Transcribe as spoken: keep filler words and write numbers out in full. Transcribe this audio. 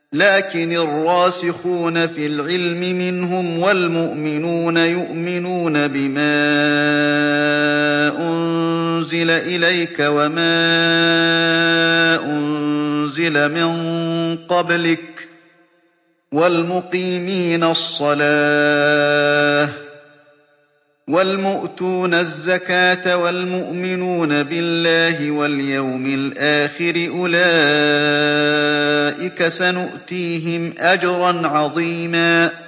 لكن الراسخون في العلم منهم والمؤمنون يؤمنون بما أنزل إليك وما أنزل من قبلك والمقيمين الصلاة والمؤتون الزكاة والمؤمنون بالله واليوم الآخر أولئك سنؤتيهم أجرا عظيما